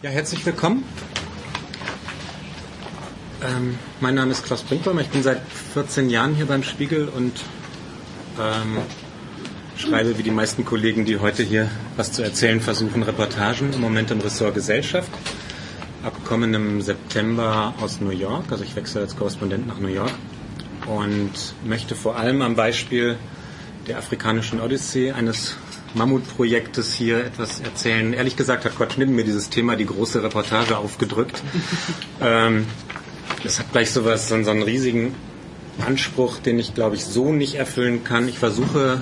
Ja, herzlich willkommen. Mein Name ist Klaus Brinkbäumer. Ich bin seit 14 Jahren hier beim Spiegel und schreibe wie die meisten Kollegen, die heute hier was zu erzählen versuchen, Reportagen, im Moment im Ressort Gesellschaft. Ab kommendem September aus New York, also ich wechsle als Korrespondent nach New York und möchte vor allem am Beispiel der afrikanischen Odyssee, eines Mammutprojektes, hier etwas erzählen. Ehrlich gesagt hat Kurt Schnippen mir dieses Thema, die große Reportage, aufgedrückt. Das hat gleich so einen riesigen Anspruch, den ich, glaube ich, so nicht erfüllen kann. Ich versuche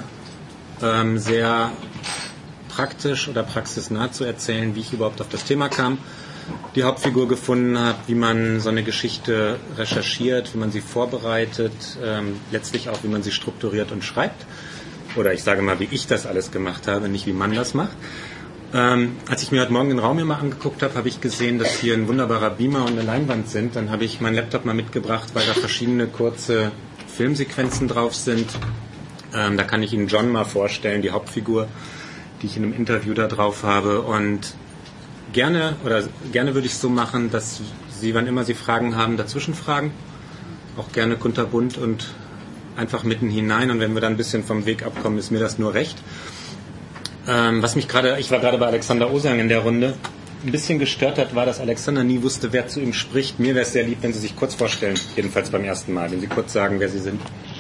sehr praktisch oder praxisnah zu erzählen, wie ich überhaupt auf das Thema kam, die Hauptfigur gefunden habe, wie man so eine Geschichte recherchiert, wie man sie vorbereitet, letztlich auch, wie man sie strukturiert und schreibt. Oder ich sage mal, wie ich das alles gemacht habe, nicht wie man das macht. Als ich mir heute Morgen den Raum hier mal angeguckt habe, habe ich gesehen, dass hier ein wunderbarer Beamer und eine Leinwand sind. Dann habe ich meinen Laptop mal mitgebracht, weil da verschiedene kurze Filmsequenzen drauf sind. Da kann ich Ihnen John mal vorstellen, die Hauptfigur, die ich in einem Interview da drauf habe. Und gerne würde ich es so machen, dass Sie, wann immer Sie Fragen haben, dazwischen fragen. Auch gerne kunterbunt und einfach mitten hinein. Und wenn wir dann ein bisschen vom Weg abkommen, ist mir das nur recht. Ich war gerade bei Alexander Osang in der Runde, ein bisschen gestört hat, war, dass Alexander nie wusste, wer zu ihm spricht. Mir wäre es sehr lieb, wenn Sie sich kurz vorstellen, jedenfalls beim ersten Mal, wenn Sie kurz sagen, wer Sie sind,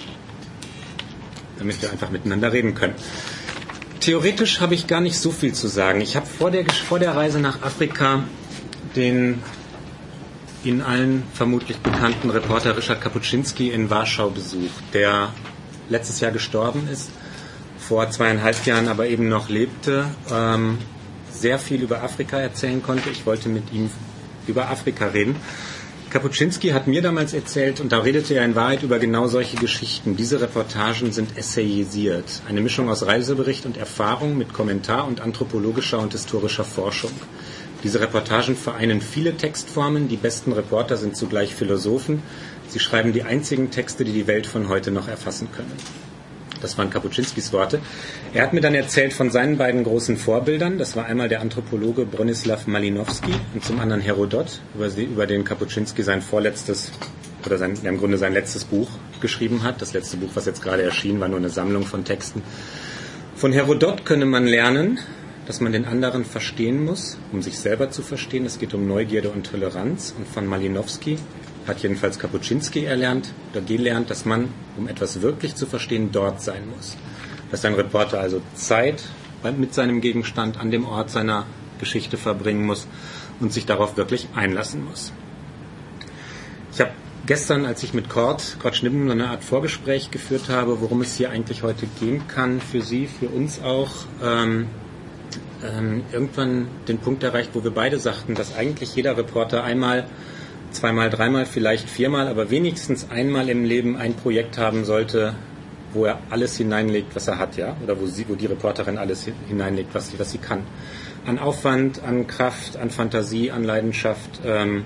damit wir einfach miteinander reden können. Theoretisch habe ich gar nicht so viel zu sagen. Ich habe vor der Reise nach Afrika den Ihnen allen vermutlich bekannten Reporter Ryszard Kapuscinski in Warschau besucht, der letztes Jahr gestorben ist, vor 2,5 Jahren aber eben noch lebte, sehr viel über Afrika erzählen konnte. Ich wollte mit ihm über Afrika reden. Kapuscinski hat mir damals erzählt, und da redete er in Wahrheit über genau solche Geschichten. Diese Reportagen sind essayisiert. Eine Mischung aus Reisebericht und Erfahrung mit Kommentar und anthropologischer und historischer Forschung. Diese Reportagen vereinen viele Textformen. Die besten Reporter sind zugleich Philosophen. Sie schreiben die einzigen Texte, die die Welt von heute noch erfassen können. Das waren Kapuscinskis Worte. Er hat mir dann erzählt von seinen beiden großen Vorbildern. Das war einmal der Anthropologe Bronislaw Malinowski und zum anderen Herodot, über den Kapuscinski sein letztes Buch geschrieben hat. Das letzte Buch, was jetzt gerade erschien, war nur eine Sammlung von Texten. Von Herodot könne man lernen, dass man den anderen verstehen muss, um sich selber zu verstehen. Es geht um Neugierde und Toleranz. Und von Malinowski hat jedenfalls Kapuscinski gelernt, dass man, um etwas wirklich zu verstehen, dort sein muss. Dass ein Reporter also Zeit mit seinem Gegenstand an dem Ort seiner Geschichte verbringen muss und sich darauf wirklich einlassen muss. Ich habe gestern, als ich mit Kurt Schnippen so eine Art Vorgespräch geführt habe, worum es hier eigentlich heute gehen kann, für Sie, für uns auch, irgendwann den Punkt erreicht, wo wir beide sagten, dass eigentlich jeder Reporter einmal, zweimal, dreimal, vielleicht viermal, aber wenigstens einmal im Leben ein Projekt haben sollte, wo er alles hineinlegt, was er hat, ja, oder wo die Reporterin alles hineinlegt, was sie kann. An Aufwand, an Kraft, an Fantasie, an Leidenschaft,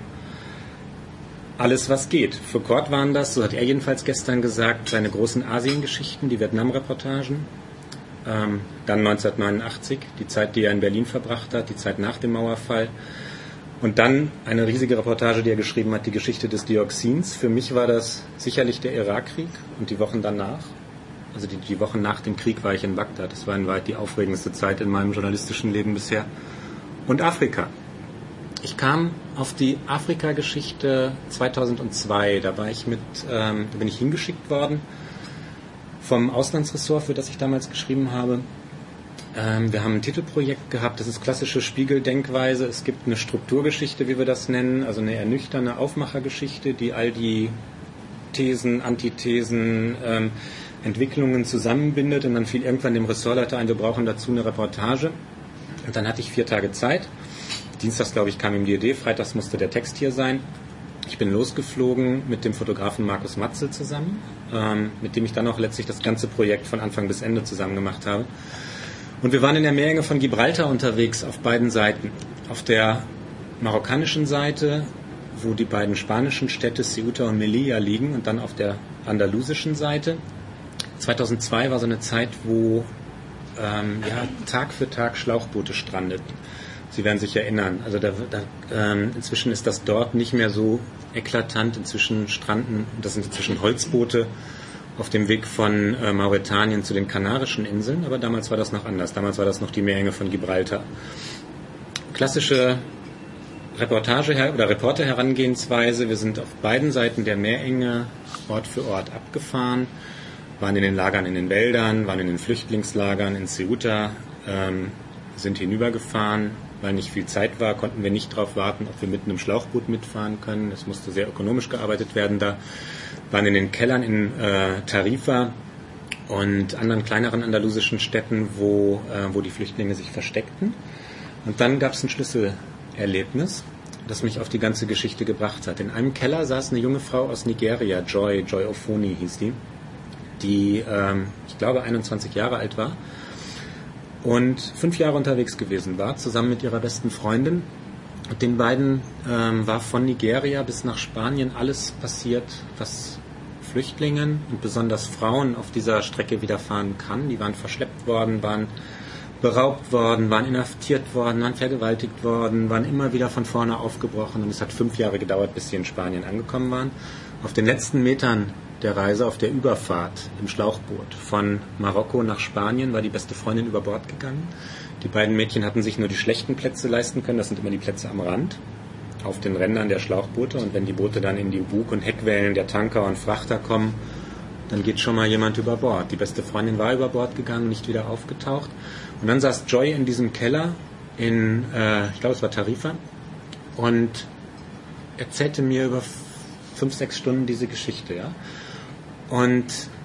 alles, was geht. Für Kurt waren das, so hat er jedenfalls gestern gesagt, seine großen Asiengeschichten, die Vietnam-Reportagen, dann 1989, die Zeit, die er in Berlin verbracht hat, die Zeit nach dem Mauerfall. Und dann eine riesige Reportage, die er geschrieben hat, die Geschichte des Dioxins. Für mich war das sicherlich der Irakkrieg und die Wochen danach. Also die Wochen nach dem Krieg war ich in Bagdad. Das war in Wahrheit die aufregendste Zeit in meinem journalistischen Leben bisher. Und Afrika. Ich kam auf die Afrika-Geschichte 2002. Da bin ich hingeschickt worden vom Auslandsressort, für das ich damals geschrieben habe. Wir haben ein Titelprojekt gehabt, das ist klassische Spiegeldenkweise. Es gibt eine Strukturgeschichte, wie wir das nennen, also eine ernüchternde Aufmachergeschichte, die all die Thesen, Antithesen, Entwicklungen zusammenbindet. Und dann fiel irgendwann dem Ressortleiter ein, wir brauchen dazu eine Reportage. Und dann hatte ich 4 Tage Zeit. Dienstags, glaube ich, kam ihm die Idee, freitags musste der Text hier sein. Ich bin losgeflogen mit dem Fotografen Markus Matzel zusammen, mit dem ich dann auch letztlich das ganze Projekt von Anfang bis Ende zusammen gemacht habe. Und wir waren in der Meerenge von Gibraltar unterwegs auf beiden Seiten. Auf der marokkanischen Seite, wo die beiden spanischen Städte Ceuta und Melilla liegen, und dann auf der andalusischen Seite. 2002 war so eine Zeit, wo Tag für Tag Schlauchboote strandeten. Sie werden sich erinnern. Also inzwischen ist das dort nicht mehr so eklatant. Inzwischen stranden, das sind inzwischen Holzboote auf dem Weg von Mauretanien zu den Kanarischen Inseln. Aber damals war das noch anders. Damals war das noch die Meerenge von Gibraltar. Klassische Reporter-Herangehensweise. Wir sind auf beiden Seiten der Meerenge Ort für Ort abgefahren, waren in den Lagern in den Wäldern, waren in den Flüchtlingslagern in Ceuta, sind hinübergefahren. Weil nicht viel Zeit war, konnten wir nicht darauf warten, ob wir mitten im Schlauchboot mitfahren können. Es musste sehr ökonomisch gearbeitet werden da. Waren in den Kellern in Tarifa und anderen kleineren andalusischen Städten, wo die Flüchtlinge sich versteckten. Und dann gab es ein Schlüsselerlebnis, das mich auf die ganze Geschichte gebracht hat. In einem Keller saß eine junge Frau aus Nigeria, Joy Ofoni hieß die, ich glaube 21 Jahre alt war. Und 5 Jahre unterwegs gewesen war, zusammen mit ihrer besten Freundin. Und den beiden war von Nigeria bis nach Spanien alles passiert, was Flüchtlingen und besonders Frauen auf dieser Strecke widerfahren kann. Die waren verschleppt worden, waren beraubt worden, waren inhaftiert worden, waren vergewaltigt worden, waren immer wieder von vorne aufgebrochen. Und es hat 5 Jahre gedauert, bis sie in Spanien angekommen waren. Auf den letzten Metern der Reise, auf der Überfahrt im Schlauchboot von Marokko nach Spanien, war die beste Freundin über Bord gegangen. Die beiden Mädchen hatten sich nur die schlechten Plätze leisten können, das sind immer die Plätze am Rand, auf den Rändern der Schlauchboote. Und wenn die Boote dann in die Bug- und Heckwellen der Tanker und Frachter kommen, dann geht schon mal jemand über Bord. Die beste Freundin war über Bord gegangen, nicht wieder aufgetaucht. Und dann saß Joy in diesem Keller in, ich glaube es war Tarifa, und erzählte mir über 5-6 Stunden diese Geschichte, ja. Und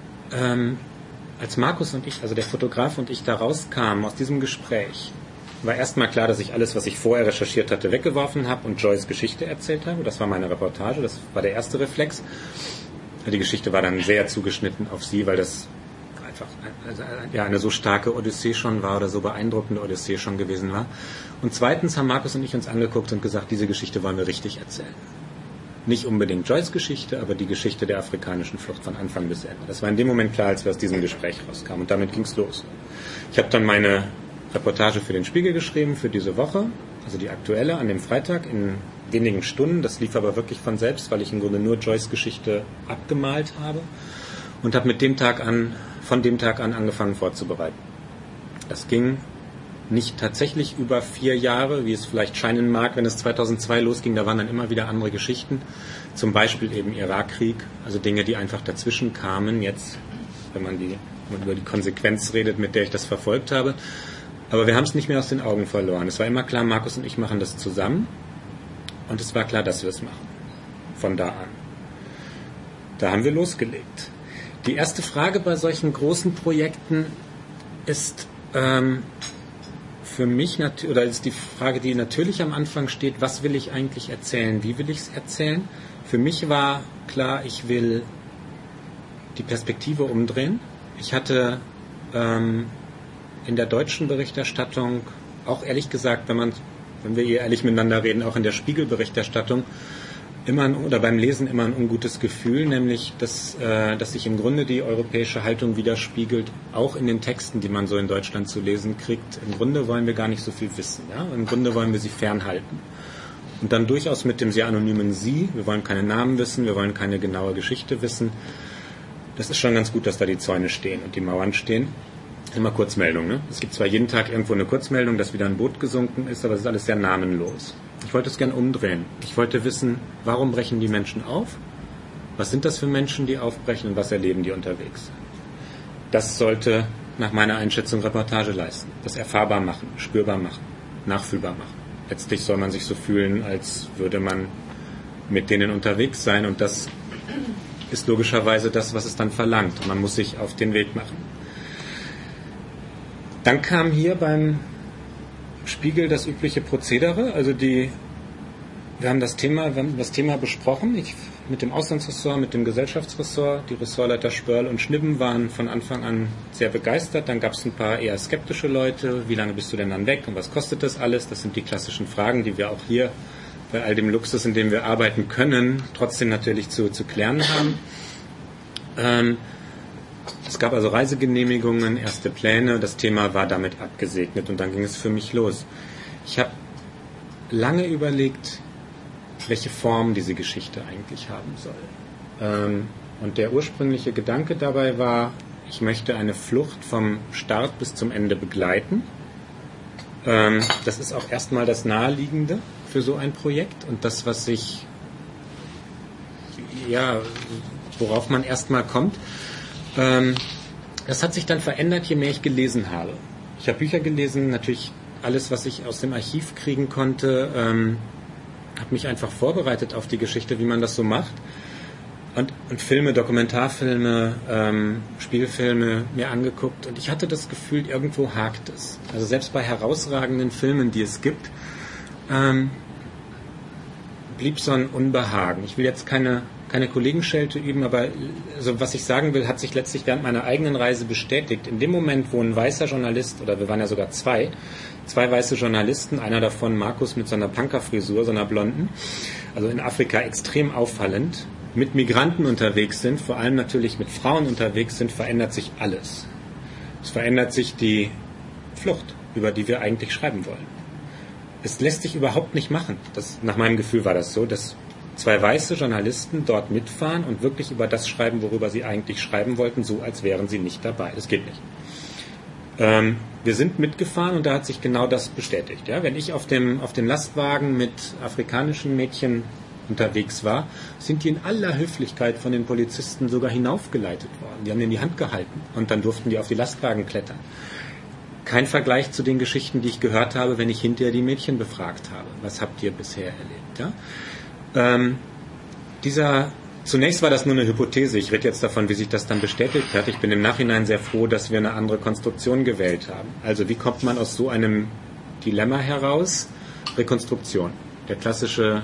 als Markus und ich, also der Fotograf und ich, da rauskamen aus diesem Gespräch, war erstmal klar, dass ich alles, was ich vorher recherchiert hatte, weggeworfen habe und Joys Geschichte erzählt habe. Das war meine Reportage, das war der erste Reflex. Die Geschichte war dann sehr zugeschnitten auf sie, weil das einfach eine so starke Odyssee schon war oder so beeindruckende Odyssee schon gewesen war. Und zweitens haben Markus und ich uns angeguckt und gesagt, diese Geschichte wollen wir richtig erzählen. Nicht unbedingt Joyce Geschichte, aber die Geschichte der afrikanischen Flucht von Anfang bis Ende. Das war in dem Moment klar, als wir aus diesem Gespräch rauskamen. Und damit ging's los. Ich habe dann meine Reportage für den Spiegel geschrieben für diese Woche, also die aktuelle, an dem Freitag in wenigen Stunden. Das lief aber wirklich von selbst, weil ich im Grunde nur Joyce Geschichte abgemalt habe. Und habe von dem Tag an angefangen vorzubereiten. Das ging nicht tatsächlich über 4 Jahre, wie es vielleicht scheinen mag, wenn es 2002 losging, da waren dann immer wieder andere Geschichten, zum Beispiel eben Irakkrieg, also Dinge, die einfach dazwischen kamen, jetzt, wenn man über die Konsequenz redet, mit der ich das verfolgt habe. Aber wir haben es nicht mehr aus den Augen verloren. Es war immer klar, Markus und ich machen das zusammen und es war klar, dass wir es machen. Von da an. Da haben wir losgelegt. Die erste Frage bei solchen großen Projekten ist für mich, oder ist die Frage, die natürlich am Anfang steht, was will ich eigentlich erzählen, wie will ich es erzählen? Für mich war klar, ich will die Perspektive umdrehen. Ich hatte in der deutschen Berichterstattung, auch ehrlich gesagt, wenn wir hier ehrlich miteinander reden, auch in der Spiegelberichterstattung, oder beim Lesen immer ein ungutes Gefühl, nämlich, dass sich im Grunde die europäische Haltung widerspiegelt, auch in den Texten, die man so in Deutschland zu lesen kriegt. Im Grunde wollen wir gar nicht so viel wissen. Ja? Im Grunde wollen wir sie fernhalten. Und dann durchaus mit dem sehr anonymen Sie. Wir wollen keine Namen wissen, wir wollen keine genaue Geschichte wissen. Das ist schon ganz gut, dass da die Zäune stehen und die Mauern stehen. Immer Kurzmeldung. Ne? Es gibt zwar jeden Tag irgendwo eine Kurzmeldung, dass wieder ein Boot gesunken ist, aber es ist alles sehr namenlos. Ich wollte es gern umdrehen. Ich wollte wissen, warum brechen die Menschen auf? Was sind das für Menschen, die aufbrechen und was erleben die unterwegs? Das sollte nach meiner Einschätzung Reportage leisten. Das erfahrbar machen, spürbar machen, nachfühlbar machen. Letztlich soll man sich so fühlen, als würde man mit denen unterwegs sein und das ist logischerweise das, was es dann verlangt. Man muss sich auf den Weg machen. Dann kam hier beim Spiegel das übliche Prozedere, also wir haben das Thema besprochen, mit dem Auslandsressort, mit dem Gesellschaftsressort, die Ressortleiter Spörl und Schnibben waren von Anfang an sehr begeistert, dann gab es ein paar eher skeptische Leute, wie lange bist du denn dann weg und was kostet das alles, das sind die klassischen Fragen, die wir auch hier bei all dem Luxus, in dem wir arbeiten können, trotzdem natürlich zu klären haben. Es gab also Reisegenehmigungen, erste Pläne, das Thema war damit abgesegnet und dann ging es für mich los. Ich habe lange überlegt, welche Form diese Geschichte eigentlich haben soll. Und der ursprüngliche Gedanke dabei war, ich möchte eine Flucht vom Start bis zum Ende begleiten. Das ist auch erstmal das Naheliegende für so ein Projekt und das, worauf man erstmal kommt. Das hat sich dann verändert, je mehr ich gelesen habe. Ich habe Bücher gelesen, natürlich alles, was ich aus dem Archiv kriegen konnte, habe mich einfach vorbereitet auf die Geschichte, wie man das so macht. Und Filme, Dokumentarfilme, Spielfilme mir angeguckt und ich hatte das Gefühl, irgendwo hakt es. Also selbst bei herausragenden Filmen, die es gibt, blieb so ein Unbehagen. Ich will jetzt keine Kollegenschelte üben, aber also was ich sagen will, hat sich letztlich während meiner eigenen Reise bestätigt. In dem Moment, wo ein weißer Journalist, oder wir waren ja sogar zwei weiße Journalisten, einer davon Markus mit so einer Punkerfrisur, so einer blonden, also in Afrika extrem auffallend, mit Migranten unterwegs sind, vor allem natürlich mit Frauen unterwegs sind, verändert sich alles. Es verändert sich die Flucht, über die wir eigentlich schreiben wollen. Es lässt sich überhaupt nicht machen. Nach meinem Gefühl war das so, dass zwei weiße Journalisten dort mitfahren und wirklich über das schreiben, worüber sie eigentlich schreiben wollten, so als wären sie nicht dabei. Das geht nicht. Wir sind mitgefahren und da hat sich genau das bestätigt. Ja? Wenn ich auf dem Lastwagen mit afrikanischen Mädchen unterwegs war, sind die in aller Höflichkeit von den Polizisten sogar hinaufgeleitet worden. Die haben denen die Hand gehalten und dann durften die auf die Lastwagen klettern. Kein Vergleich zu den Geschichten, die ich gehört habe, wenn ich hinterher die Mädchen befragt habe. Was habt ihr bisher erlebt? Ja? Zunächst war das nur eine Hypothese. Ich rede jetzt davon, wie sich das dann bestätigt hat. Ich bin im Nachhinein sehr froh, dass wir eine andere Konstruktion gewählt haben. Also wie kommt man aus so einem Dilemma heraus? Rekonstruktion. Der klassische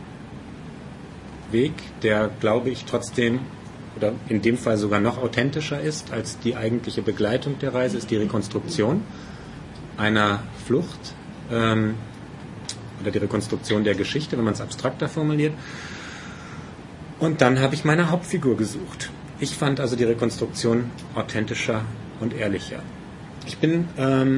Weg, der, glaube ich, trotzdem oder in dem Fall sogar noch authentischer ist als die eigentliche Begleitung der Reise, ist die Rekonstruktion einer Flucht oder die Rekonstruktion der Geschichte, wenn man es abstrakter formuliert. Und dann habe ich meine Hauptfigur gesucht. Ich fand also die Rekonstruktion authentischer und ehrlicher. Ich bin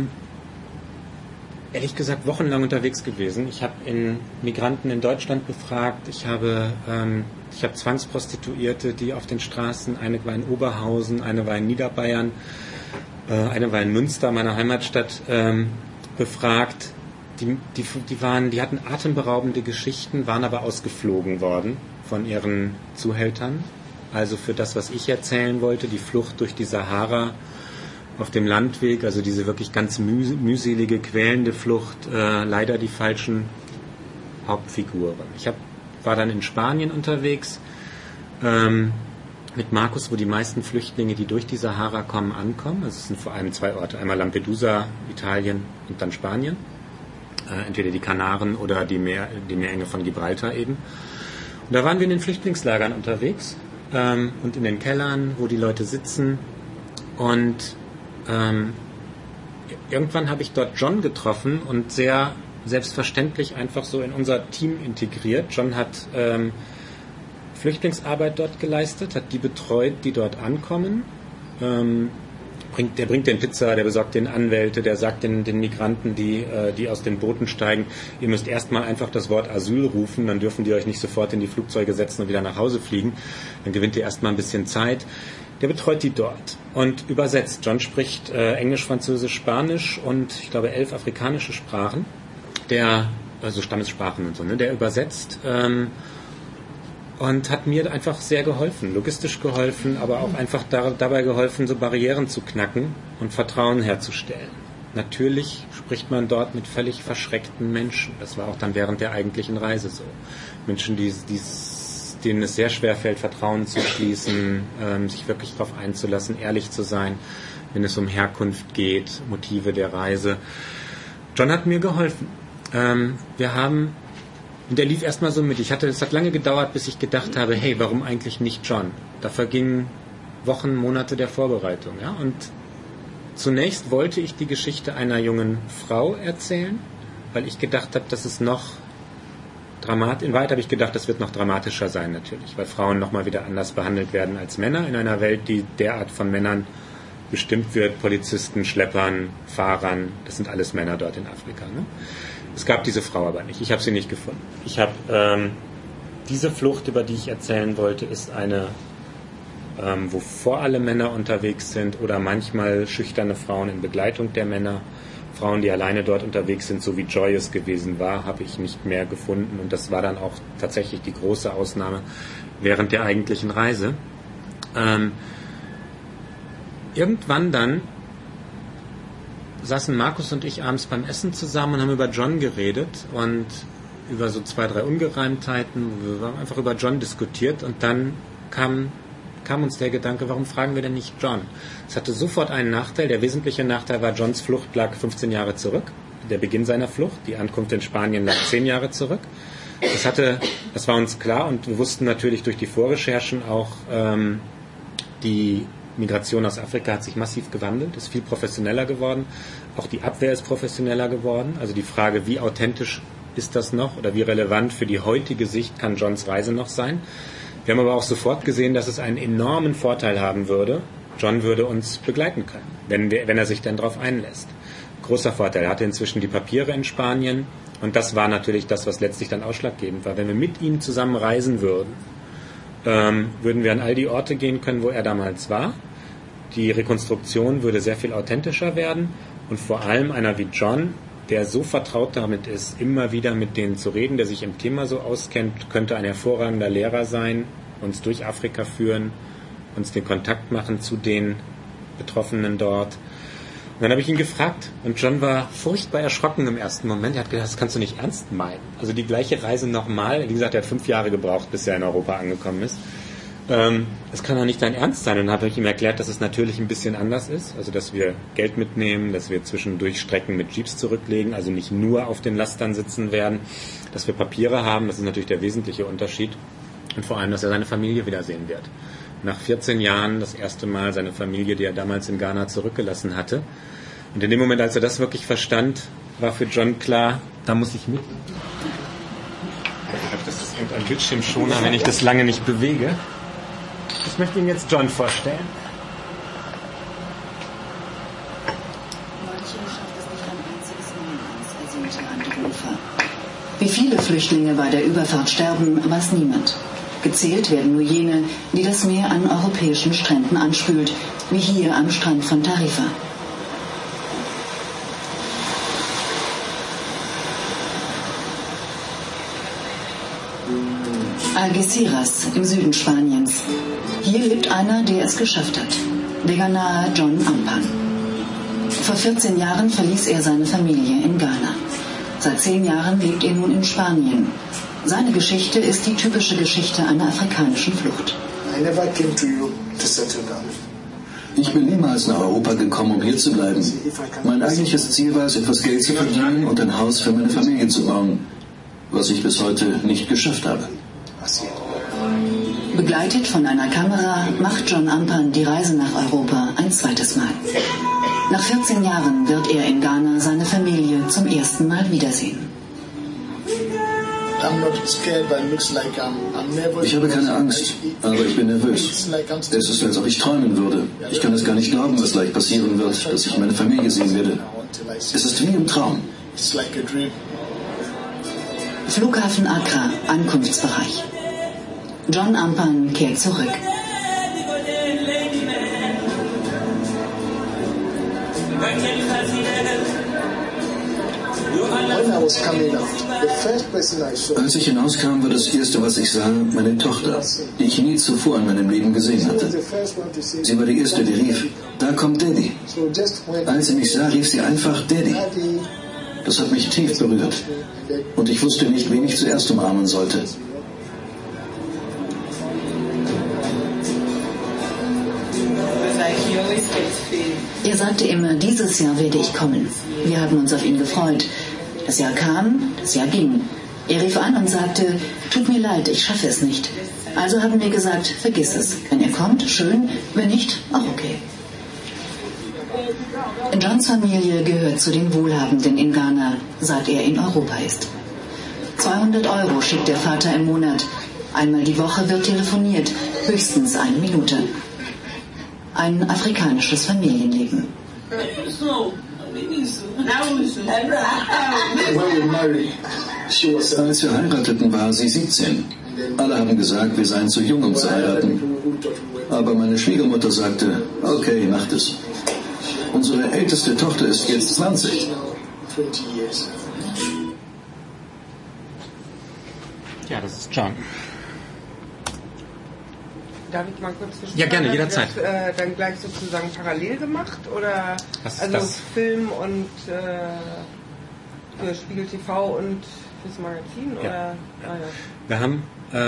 ehrlich gesagt wochenlang unterwegs gewesen. Ich habe Migranten in Deutschland befragt. Ich habe Zwangsprostituierte, die auf den Straßen, eine war in Oberhausen, eine war in Niederbayern, eine war in Münster, meiner Heimatstadt, befragt. Die hatten atemberaubende Geschichten, waren aber ausgeflogen worden von ihren Zuhältern. Also für das, was ich erzählen wollte, die Flucht durch die Sahara auf dem Landweg, also diese wirklich ganz mühselige, quälende Flucht, leider die falschen Hauptfiguren. Ich war dann in Spanien unterwegs mit Markus, wo die meisten Flüchtlinge, die durch die Sahara kommen, ankommen. Also es sind vor allem zwei Orte, einmal Lampedusa, Italien und dann Spanien. Entweder die Kanaren oder die Meerenge von Gibraltar eben. Und da waren wir in den Flüchtlingslagern unterwegs und in den Kellern, wo die Leute sitzen. Und irgendwann habe ich dort John getroffen und sehr selbstverständlich einfach so in unser Team integriert. John hat Flüchtlingsarbeit dort geleistet, hat die betreut, die dort ankommen. Der bringt den Pizza, der besorgt den Anwälte, der sagt den Migranten, die aus den Booten steigen, ihr müsst erstmal einfach das Wort Asyl rufen, dann dürfen die euch nicht sofort in die Flugzeuge setzen und wieder nach Hause fliegen. Dann gewinnt ihr erstmal ein bisschen Zeit. Der betreut die dort und übersetzt. John spricht Englisch, Französisch, Spanisch und ich glaube 11 afrikanische Sprachen. Also Stammessprachen und so, ne? Der übersetzt und hat mir einfach sehr geholfen, logistisch geholfen, aber auch einfach dabei geholfen, so Barrieren zu knacken und Vertrauen herzustellen. Natürlich spricht man dort mit völlig verschreckten Menschen. Das war auch dann während der eigentlichen Reise so. Menschen, denen es sehr schwer fällt, Vertrauen zu schließen, sich wirklich darauf einzulassen, ehrlich zu sein, wenn es um Herkunft geht, Motive der Reise. John hat mir geholfen. Und der lief erstmal so mit. Es hat lange gedauert, bis ich gedacht habe, hey, warum eigentlich nicht John? Da vergingen Wochen, Monate der Vorbereitung. Ja? Und zunächst wollte ich die Geschichte einer jungen Frau erzählen, weil ich gedacht habe, dass es noch in Wahrheit habe ich gedacht, das wird noch dramatischer sein natürlich, weil Frauen nochmal wieder anders behandelt werden als Männer in einer Welt, die derart von Männern bestimmt wird, Polizisten, Schleppern, Fahrern, das sind alles Männer dort in Afrika. Ne? Es gab diese Frau aber nicht. Ich habe sie nicht gefunden. Ich habe diese Flucht, über die ich erzählen wollte, ist eine, wo vor alle Männer unterwegs sind oder manchmal schüchterne Frauen in Begleitung der Männer. Frauen, die alleine dort unterwegs sind, so wie Joy es gewesen war, habe ich nicht mehr gefunden. Und das war dann auch tatsächlich die große Ausnahme während der eigentlichen Reise. Irgendwann dann saßen Markus und ich abends beim Essen zusammen und haben über John geredet und über so 2, 3 Ungereimtheiten. Wir haben einfach über John diskutiert und dann kam uns der Gedanke, warum fragen wir denn nicht John? Es hatte sofort einen Nachteil. Der wesentliche Nachteil war, Johns Flucht lag 15 Jahre zurück. Der Beginn seiner Flucht, die Ankunft in Spanien lag 10 Jahre zurück. Das war uns klar und wir wussten natürlich durch die Vorrecherchen auch, die Migration aus Afrika hat sich massiv gewandelt, ist viel professioneller geworden. Auch die Abwehr ist professioneller geworden. Also die Frage, wie authentisch ist das noch oder wie relevant für die heutige Sicht kann Johns Reise noch sein? Wir haben aber auch sofort gesehen, dass es einen enormen Vorteil haben würde. John würde uns begleiten können, wenn er sich denn darauf einlässt. Großer Vorteil. Er hatte inzwischen die Papiere in Spanien und das war natürlich das, was letztlich dann ausschlaggebend war. Wenn wir mit ihm zusammen reisen würden, würden wir an all die Orte gehen können, wo er damals war. Die Rekonstruktion würde sehr viel authentischer werden und vor allem einer wie John, der so vertraut damit ist, immer wieder mit denen zu reden, der sich im Thema so auskennt, könnte ein hervorragender Lehrer sein, uns durch Afrika führen, uns den Kontakt machen zu den Betroffenen dort. Und dann habe ich ihn gefragt und John war furchtbar erschrocken im ersten Moment. Er hat gedacht, das kannst du nicht ernst meinen. Also die gleiche Reise nochmal. Wie gesagt, er hat 5 Jahre gebraucht, bis er in Europa angekommen ist. Das kann doch nicht dein Ernst sein. Und dann habe ich ihm erklärt, dass es natürlich ein bisschen anders ist. Also dass wir Geld mitnehmen, dass wir zwischendurch Strecken mit Jeeps zurücklegen, also nicht nur auf den Lastern sitzen werden, dass wir Papiere haben, das ist natürlich der wesentliche Unterschied. Und vor allem, dass er seine Familie wiedersehen wird. Nach 14 Jahren das erste Mal seine Familie, die er damals in Ghana zurückgelassen hatte. Und in dem Moment, als er das wirklich verstand, war für John klar, da muss ich mit. Ich glaube, das ist irgendein Bildschirmschoner, wenn ich das lange nicht bewege. Ich möchte Ihnen jetzt John vorstellen. Wie viele Flüchtlinge bei der Überfahrt sterben, weiß niemand. Gezählt werden nur jene, die das Meer an europäischen Stränden anspült, wie hier am Strand von Tarifa. Algeciras im Süden Spaniens. Hier lebt einer, der es geschafft hat. Der Ghanaer John Ampan. Vor 14 Jahren verließ er seine Familie in Ghana. Seit 10 Jahren lebt er nun in Spanien. Seine Geschichte ist die typische Geschichte einer afrikanischen Flucht. Ich bin niemals nach Europa gekommen, um hier zu bleiben. Mein eigentliches Ziel war es, etwas Geld zu verdienen und ein Haus für meine Familie zu bauen, was ich bis heute nicht geschafft habe. Begleitet von einer Kamera macht John Ampan die Reise nach Europa ein zweites Mal. Nach 14 Jahren wird er in Ghana seine Familie zum ersten Mal wiedersehen. Ich habe keine Angst, aber ich bin nervös. Es ist, als ob ich träumen würde. Ich kann es gar nicht glauben, was gleich passieren wird, dass ich meine Familie sehen werde. Es ist wie im Traum. Flughafen Accra, Ankunftsbereich. John Ampan kehrt zurück. Als ich hinauskam, war das Erste, was ich sah, meine Tochter, die ich nie zuvor in meinem Leben gesehen hatte. Sie war die Erste, die rief, da kommt Daddy. Als sie mich sah, rief sie einfach Daddy. Das hat mich tief berührt. Und ich wusste nicht, wen ich zuerst umarmen sollte. Er sagte immer, dieses Jahr werde ich kommen. Wir haben uns auf ihn gefreut. Das Jahr kam, das Jahr ging. Er rief an und sagte, tut mir leid, ich schaffe es nicht. Also haben wir gesagt, vergiss es. Wenn er kommt, schön, wenn nicht, auch okay. Johns Familie gehört zu den Wohlhabenden in Ghana, seit er in Europa ist. 200 € schickt der Vater im Monat. Einmal die Woche wird telefoniert, höchstens 1 Minute. Ein afrikanisches Familienleben. Als wir heirateten, war sie 17. Alle haben gesagt, wir seien zu jung, um zu heiraten. Aber meine Schwiegermutter sagte, okay, macht es. Unsere älteste Tochter ist jetzt 20. Ja, das ist John. Darf ich mal kurz Ja, gerne, jederzeit. Hast du das dann gleich sozusagen parallel gemacht? Oder Was also das? Film und für Spiegel TV und fürs Magazin? Ja. Oder? Ja. Ah, ja. Wir haben,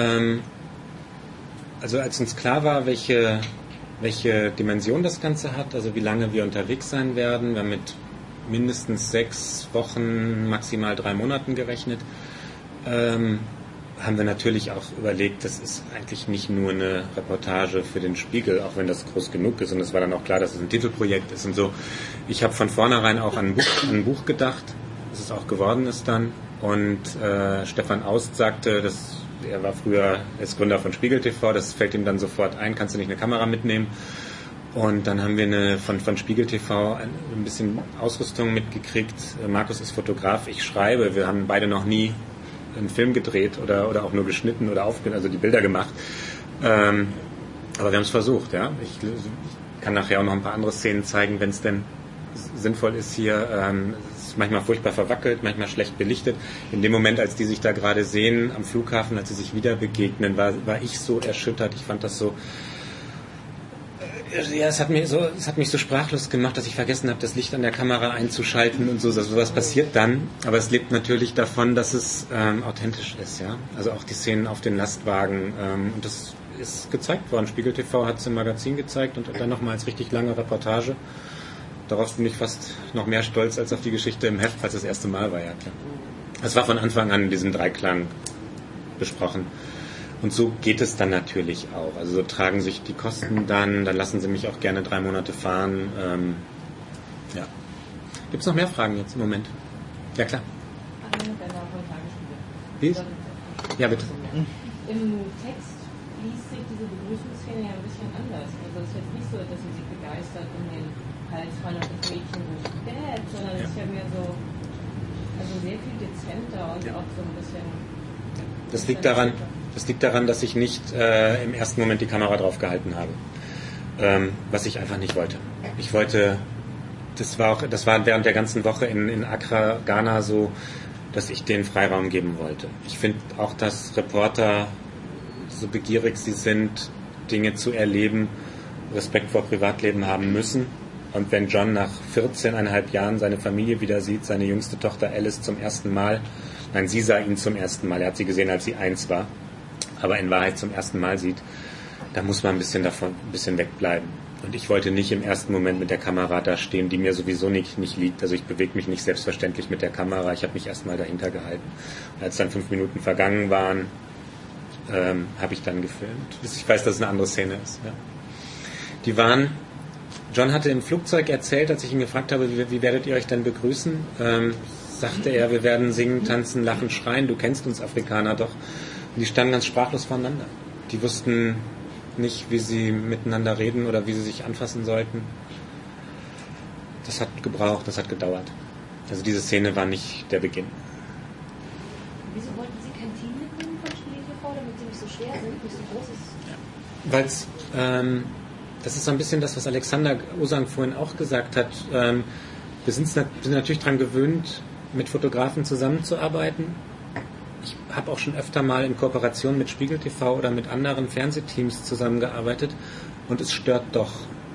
also als uns klar war, welche Dimension das Ganze hat, also wie lange wir unterwegs sein werden, wir haben mit mindestens 6 Wochen, maximal 3 Monaten gerechnet, haben wir natürlich auch überlegt, das ist eigentlich nicht nur eine Reportage für den Spiegel, auch wenn das groß genug ist, und es war dann auch klar, dass es ein Titelprojekt ist und so. Ich habe von vornherein auch an ein Buch gedacht, das es auch geworden ist dann, und Stefan Aust sagte, er war früher als Gründer von Spiegel TV, das fällt ihm dann sofort ein, kannst du nicht eine Kamera mitnehmen? Und dann haben wir von Spiegel TV ein bisschen Ausrüstung mitgekriegt. Markus ist Fotograf, ich schreibe, wir haben beide noch nie einen Film gedreht oder auch nur geschnitten oder also die Bilder gemacht. Aber wir haben es versucht, ja. Ich kann nachher auch noch ein paar andere Szenen zeigen, wenn es denn sinnvoll ist hier. Es ist manchmal furchtbar verwackelt, manchmal schlecht belichtet. In dem Moment, als die sich da gerade sehen am Flughafen, als sie sich wieder begegnen, war ich so erschüttert. Ich fand das so... Ja, es hat mich so sprachlos gemacht, dass ich vergessen habe, das Licht an der Kamera einzuschalten und so. Sowas passiert dann, aber es lebt natürlich davon, dass es authentisch ist, ja. Also auch die Szenen auf den Lastwagen, und das ist gezeigt worden. Spiegel TV hat es im Magazin gezeigt und dann nochmal als richtig lange Reportage. Darauf bin ich fast noch mehr stolz als auf die Geschichte im Heft, als das erste Mal war, ja klar. Es war von Anfang an in diesem Dreiklang besprochen. Und so geht es dann natürlich auch. Also so tragen sich die Kosten dann lassen sie mich auch gerne 3 Monate fahren. Ja. Gibt es noch mehr Fragen jetzt im Moment? Ja, klar. Wie? Ja, bitte. Im Text liest sich diese Begrüßungsszene ja ein bisschen anders. Also es ist jetzt nicht so, dass sie sich begeistert um den Hals fallen und das Mädchen ruft Dad, sondern es ist ja mehr so, also sehr viel dezenter und auch so ein bisschen... Das liegt daran, dass ich nicht im ersten Moment die Kamera drauf gehalten habe. Was ich einfach nicht wollte. Das war während der ganzen Woche in Accra, Ghana so, dass ich den Freiraum geben wollte. Ich finde auch, dass Reporter, so begierig sie sind, Dinge zu erleben, Respekt vor Privatleben haben müssen. Und wenn John nach 14,5 Jahren seine Familie wieder sieht, seine jüngste Tochter Alice zum ersten Mal, nein, sie sah ihn zum ersten Mal, er hat sie gesehen, als sie 1 war, aber in Wahrheit zum ersten Mal sieht, da muss man ein bisschen wegbleiben. Und ich wollte nicht im ersten Moment mit der Kamera da stehen, die mir sowieso nicht liegt. Also ich bewege mich nicht selbstverständlich mit der Kamera. Ich habe mich erstmal dahinter gehalten. Und als dann 5 Minuten vergangen waren, habe ich dann gefilmt. Bis ich weiß, dass es eine andere Szene ist. Ja. John hatte im Flugzeug erzählt, als ich ihn gefragt habe, wie werdet ihr euch denn begrüßen? Sagte er, wir werden singen, tanzen, lachen, schreien. Du kennst uns Afrikaner doch. Und die standen ganz sprachlos voneinander. Die wussten nicht, wie sie miteinander reden oder wie sie sich anfassen sollten. Das hat gebraucht, das hat gedauert. Also diese Szene war nicht der Beginn. Wieso wollten Sie kein Team mitnehmen von Spiegel TV, damit sie nicht so schwer sind, nicht so groß ist? Weil es, das ist so ein bisschen das, was Alexander Osang vorhin auch gesagt hat. Wir sind natürlich daran gewöhnt, mit Fotografen zusammenzuarbeiten. Ich habe auch schon öfter mal in Kooperation mit Spiegel TV oder mit anderen Fernsehteams zusammengearbeitet und es stört doch.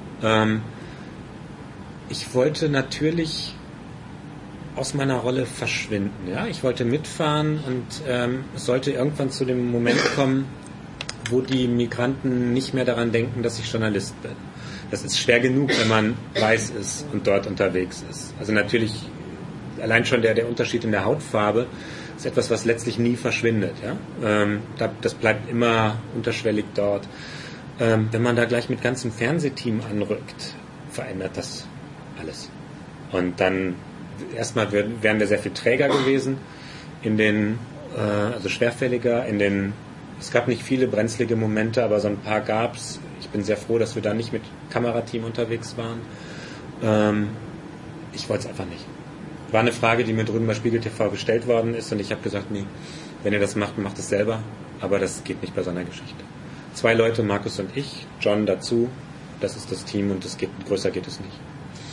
Ich wollte natürlich aus meiner Rolle verschwinden. Ja? Ich wollte mitfahren und es sollte irgendwann zu dem Moment kommen, wo die Migranten nicht mehr daran denken, dass ich Journalist bin. Das ist schwer genug, wenn man weiß ist und dort unterwegs ist. Also natürlich, allein schon der Unterschied in der Hautfarbe ist etwas, was letztlich nie verschwindet. Ja? Das bleibt immer unterschwellig dort. Wenn man da gleich mit ganzem Fernsehteam anrückt, verändert das alles. Und dann erstmal wären wir sehr viel träger gewesen, also schwerfälliger, es gab nicht viele brenzlige Momente, aber so ein paar gab's. Ich bin sehr froh, dass wir da nicht mit Kamerateam unterwegs waren. ich wollte es einfach nicht. War eine Frage, die mir drüben bei Spiegel TV gestellt worden ist und ich habe gesagt, nee, wenn ihr das macht, macht es selber, aber das geht nicht bei so einer Geschichte. 2 Leute, Markus und ich, John dazu, das ist das Team und größer geht es nicht.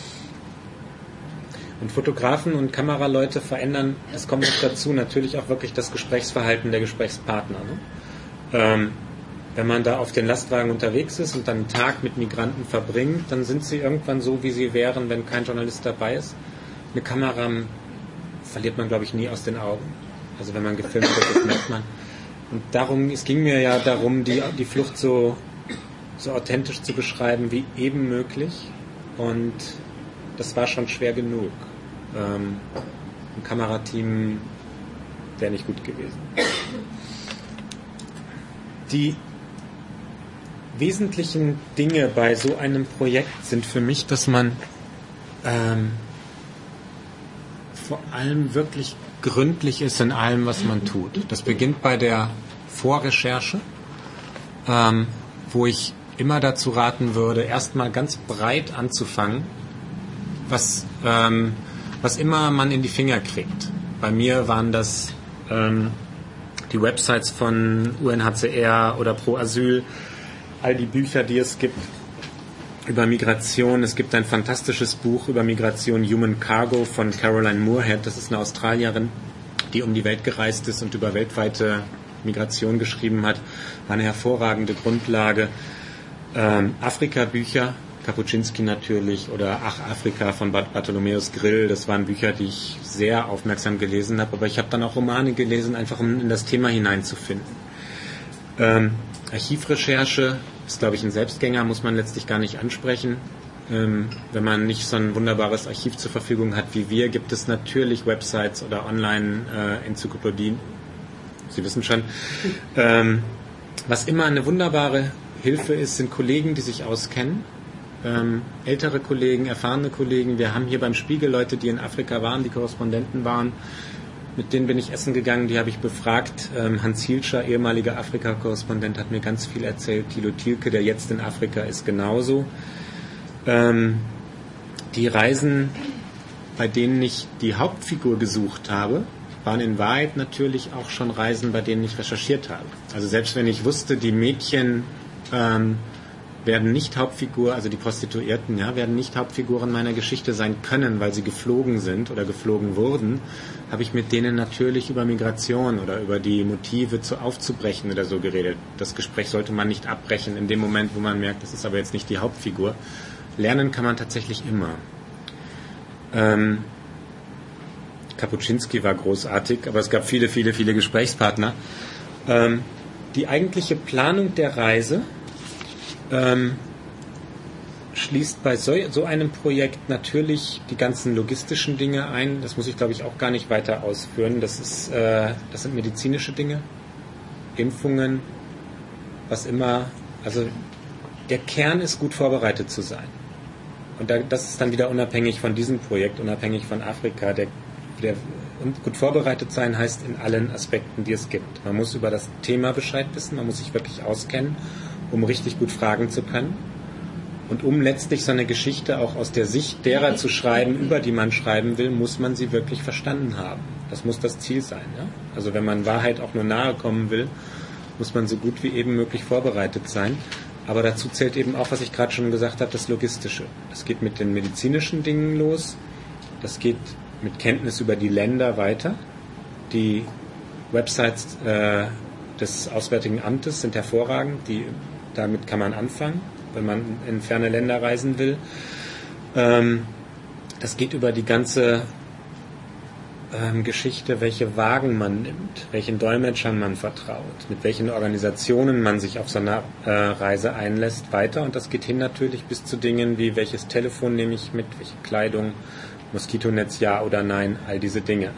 Und Fotografen und Kameraleute verändern, es kommt noch dazu, natürlich auch wirklich das Gesprächsverhalten der Gesprächspartner. Ne? Wenn man da auf den Lastwagen unterwegs ist und dann einen Tag mit Migranten verbringt, dann sind sie irgendwann so, wie sie wären, wenn kein Journalist dabei ist. Eine Kamera verliert man, glaube ich, nie aus den Augen. Also wenn man gefilmt wird, das merkt man. Und es ging mir ja darum, die Flucht so authentisch zu beschreiben wie eben möglich. Und das war schon schwer genug. Ein Kamerateam wäre nicht gut gewesen. Die wesentlichen Dinge bei so einem Projekt sind für mich, dass man vor allem wirklich gründlich ist in allem, was man tut. Das beginnt bei der Vorrecherche, wo ich immer dazu raten würde, erstmal ganz breit anzufangen, was immer man in die Finger kriegt. Bei mir waren das die Websites von UNHCR oder Pro Asyl, all die Bücher, die es gibt über Migration. Es gibt ein fantastisches Buch über Migration, Human Cargo, von Caroline Moorhead. Das ist eine Australierin, die um die Welt gereist ist und über weltweite Migration geschrieben hat. War eine hervorragende Grundlage. Afrika-Bücher, Kapuscinski natürlich, oder Ach Afrika von Bartholomäus Grill, das waren Bücher, die ich sehr aufmerksam gelesen habe, aber ich habe dann auch Romane gelesen, einfach um in das Thema hineinzufinden. Archivrecherche ist, glaube ich, ein Selbstgänger, muss man letztlich gar nicht ansprechen. Wenn man nicht so ein wunderbares Archiv zur Verfügung hat wie wir, gibt es natürlich Websites oder Online-Enzyklopädien, Sie wissen schon. Was immer eine wunderbare Hilfe ist, sind Kollegen, die sich auskennen. Ältere Kollegen, erfahrene Kollegen. Wir haben hier beim Spiegel Leute, die in Afrika waren, die Korrespondenten waren. Mit denen bin ich essen gegangen, die habe ich befragt. Hans Hielscher, ehemaliger Afrika-Korrespondent, hat mir ganz viel erzählt. Thilo Thielke, der jetzt in Afrika ist, genauso. Die Reisen, bei denen ich die Hauptfigur gesucht habe, waren in Wahrheit natürlich auch schon Reisen, bei denen ich recherchiert habe. Also selbst wenn ich wusste, die Mädchen werden nicht Hauptfigur, also die Prostituierten, ja, werden nicht Hauptfiguren meiner Geschichte sein können, weil sie geflogen sind oder geflogen wurden, habe ich mit denen natürlich über Migration oder über die Motive aufzubrechen oder so geredet. Das Gespräch sollte man nicht abbrechen in dem Moment, wo man merkt, das ist aber jetzt nicht die Hauptfigur. Lernen kann man tatsächlich immer. Kapuscinski war großartig, aber es gab viele, viele, viele Gesprächspartner. Die eigentliche Planung der Reise schließt bei so einem Projekt natürlich die ganzen logistischen Dinge ein. Das muss ich, glaube ich, auch gar nicht weiter ausführen. Das sind medizinische Dinge, Impfungen, was immer. Also der Kern ist, gut vorbereitet zu sein. Und das ist dann wieder unabhängig von diesem Projekt, unabhängig von Afrika. Und gut vorbereitet sein heißt in allen Aspekten, die es gibt. Man muss über das Thema Bescheid wissen, man muss sich wirklich auskennen, um richtig gut fragen zu können und um letztlich so eine Geschichte auch aus der Sicht derer zu schreiben, über die man schreiben will, muss man sie wirklich verstanden haben. Das muss das Ziel sein. Ja? Also wenn man Wahrheit auch nur nahe kommen will, muss man so gut wie eben möglich vorbereitet sein. Aber dazu zählt eben auch, was ich gerade schon gesagt habe, das Logistische. Das geht mit den medizinischen Dingen los, das geht mit Kenntnis über die Länder weiter. Die Websites des Auswärtigen Amtes sind hervorragend, damit kann man anfangen, wenn man in ferne Länder reisen will. Das geht über die ganze Geschichte, welche Wagen man nimmt, welchen Dolmetschern man vertraut, mit welchen Organisationen man sich auf so eine Reise einlässt, weiter. Und das geht hin natürlich bis zu Dingen wie, welches Telefon nehme ich mit, welche Kleidung, Moskitonetz ja oder nein, all diese Dinge.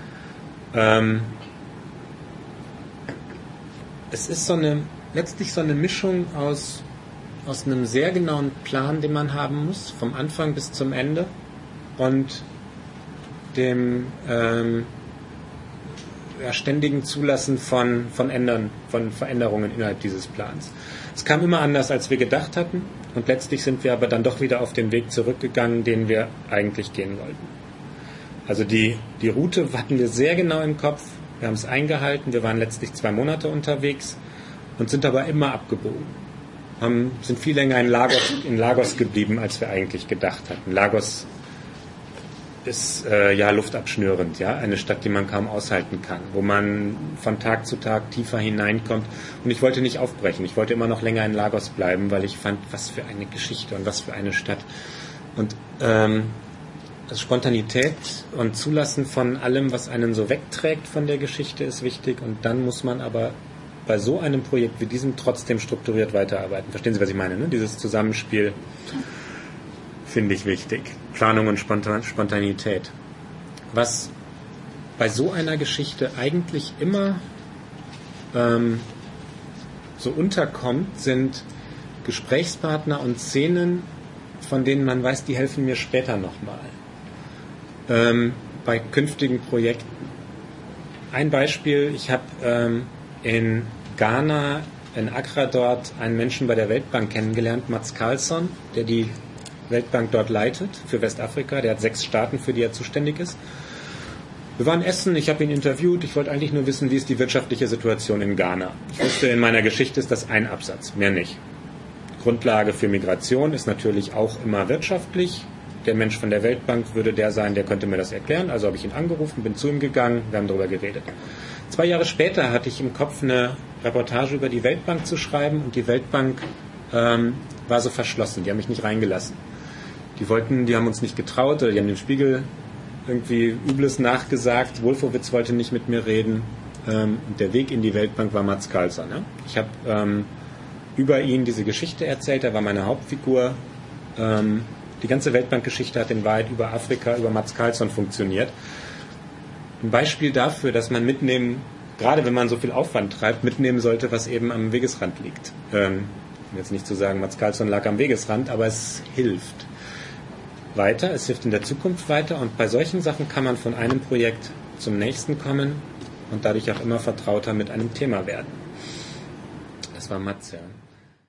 Es ist letztlich so eine Mischung aus einem sehr genauen Plan, den man haben muss, vom Anfang bis zum Ende, und dem ständigen Zulassen von Veränderungen innerhalb dieses Plans. Es kam immer anders, als wir gedacht hatten, und letztlich sind wir aber dann doch wieder auf den Weg zurückgegangen, den wir eigentlich gehen wollten. Also die Route hatten wir sehr genau im Kopf, wir haben es eingehalten, wir waren letztlich 2 Monate unterwegs und sind aber immer abgebogen. Sind viel länger in Lagos geblieben, als wir eigentlich gedacht hatten. Lagos ist luftabschnürend, ja, eine Stadt, die man kaum aushalten kann, wo man von Tag zu Tag tiefer hineinkommt. Und ich wollte nicht aufbrechen, ich wollte immer noch länger in Lagos bleiben, weil ich fand, was für eine Geschichte und was für eine Stadt. Und Spontanität und Zulassen von allem, was einen so wegträgt von der Geschichte, ist wichtig. Und dann muss man aber bei so einem Projekt wie diesem trotzdem strukturiert weiterarbeiten. Verstehen Sie, was ich meine? Ne? Dieses Zusammenspiel finde ich wichtig. Planung und Spontanität. Was bei so einer Geschichte eigentlich immer so unterkommt, sind Gesprächspartner und Szenen, von denen man weiß, die helfen mir später nochmal. Bei künftigen Projekten. Ein Beispiel, ich habe in Ghana, in Accra dort, einen Menschen bei der Weltbank kennengelernt, Mats Karlsson, der die Weltbank dort leitet für Westafrika. Der hat 6 Staaten, für die er zuständig ist. Wir waren essen, ich habe ihn interviewt, ich wollte eigentlich nur wissen, wie ist die wirtschaftliche Situation in Ghana. Ich wusste, in meiner Geschichte ist das ein Absatz, mehr nicht. Grundlage für Migration ist natürlich auch immer wirtschaftlich. Der Mensch von der Weltbank würde der sein, der könnte mir das erklären. Also habe ich ihn angerufen, bin zu ihm gegangen, wir haben darüber geredet. 2 Jahre später hatte ich im Kopf, eine Reportage über die Weltbank zu schreiben, und die Weltbank war so verschlossen, die haben mich nicht reingelassen. Die haben uns nicht getraut, oder die haben dem Spiegel irgendwie Übles nachgesagt. Wolfowitz wollte nicht mit mir reden. Und der Weg in die Weltbank war Mats Karlsson. Ja? Ich habe über ihn diese Geschichte erzählt, er war meine Hauptfigur. Die ganze Weltbankgeschichte hat in Wahrheit über Afrika, über Mats Karlsson funktioniert. Ein Beispiel dafür, dass man gerade wenn man so viel Aufwand treibt, mitnehmen sollte, was eben am Wegesrand liegt. Jetzt nicht zu sagen, Mats Karlsson lag am Wegesrand, aber es hilft weiter, es hilft in der Zukunft weiter, und bei solchen Sachen kann man von einem Projekt zum nächsten kommen und dadurch auch immer vertrauter mit einem Thema werden. Das war Mats, ja.